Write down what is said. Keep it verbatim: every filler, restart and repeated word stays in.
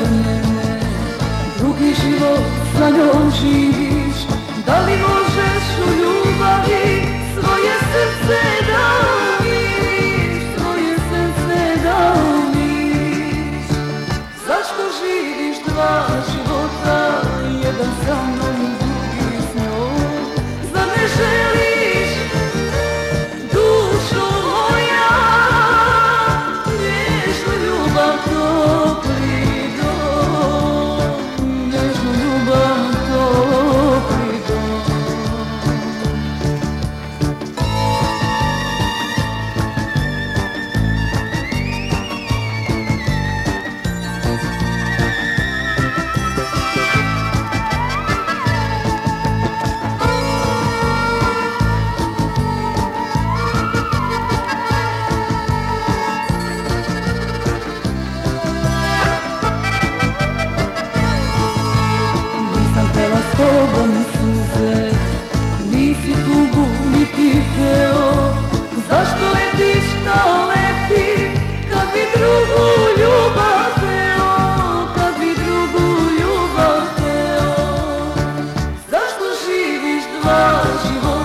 njene, drugi život sa njom živiš. Da li možeš u ljubavi svoje srce da umiriš, svoje srce da umiriš? Zašto živiš dva života, jedan sa mnom, drugi s njom? Zar ne želiš, dušo moja, nježnu ljubav, topli dom, nježnu ljubav, topli dom? S tobom suze, nisi tugu niti teo. Zašto letiš kao leti, kad bi drugu ljubav teo, kad bi drugu ljubav teo? Zašto živiš dva života?